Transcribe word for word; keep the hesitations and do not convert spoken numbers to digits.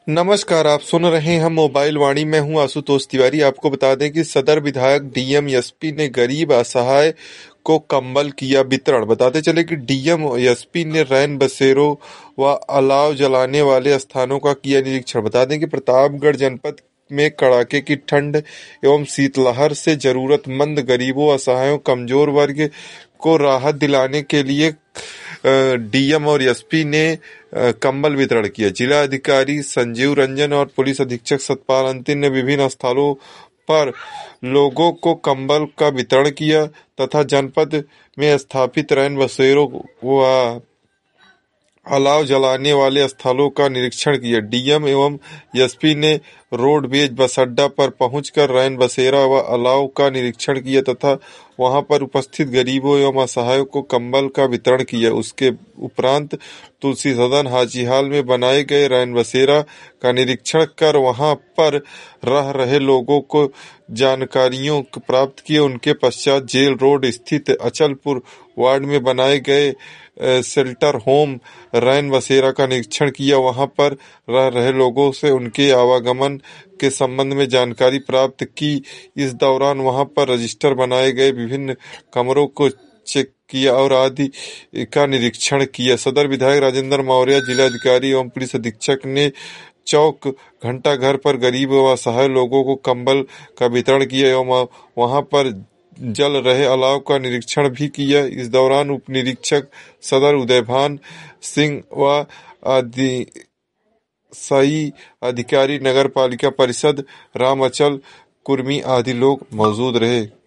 नमस्कार, आप सुन रहे हैं मोबाइल वाणी। मैं हूं आशुतोष तिवारी। आपको बता दें कि सदर विधायक डीएम एसपी ने गरीब असहाय को कंबल किया वितरण। बताते चले कि डीएम एसपी ने रैन बसेरों व अलाव जलाने वाले स्थानों का किया निरीक्षण। बता दें कि प्रतापगढ़ जनपद में कड़ाके की ठंड एवं शीतलहर से जरूरतमंद गरीबों, असहायों, कमजोर वर्ग को राहत दिलाने के लिए डीएम और एसपी ने कंबल वितरण किया। जिला अधिकारी संजीव रंजन और पुलिस अधीक्षक सतपाल अंतिम ने विभिन्न स्थलों पर लोगों को कंबल का वितरण किया तथा जनपद में स्थापित रैन बसेरों व अलाव जलाने वाले स्थलों का निरीक्षण किया। डीएम एवं एसपी ने रोडवेज बस अड्डा पर पहुंचकर रैन बसेरा व अलाव का निरीक्षण किया तथा वहां पर उपस्थित गरीबों एवं असहायों को कंबल का वितरण किया। उसके उपरांत तुलसी सदन हाजीहाल में बनाए गए रैन बसेरा का निरीक्षण कर वहां पर रह रहे लोगों को जानकारियों प्राप्त किए। उनके पश्चात जेल रोड स्थित अचलपुर वार्ड में बनाए गए शेल्टर होम रैन बसेरा का निरीक्षण किया। वहां पर रह रहे लोगों से उनके आवागमन के संबंध में जानकारी प्राप्त की। इस दौरान वहां पर रजिस्टर बनाए गए विभिन्न कमरों को चेक किया और आदि का निरीक्षण किया। सदर विधायक राजेंद्र मौर्य, जिलाधिकारी एवं पुलिस अधीक्षक ने चौक घंटा घर पर गरीब व असहाय लोगों को कंबल का वितरण किया एवं वहां पर जल रहे अलाव का निरीक्षण भी किया। इस दौरान उप निरीक्षक सदर उदयभान सिंह व आदि सही अधिकारी, नगर पालिका परिषद राम अचल कुर्मी आदि लोग मौजूद रहे।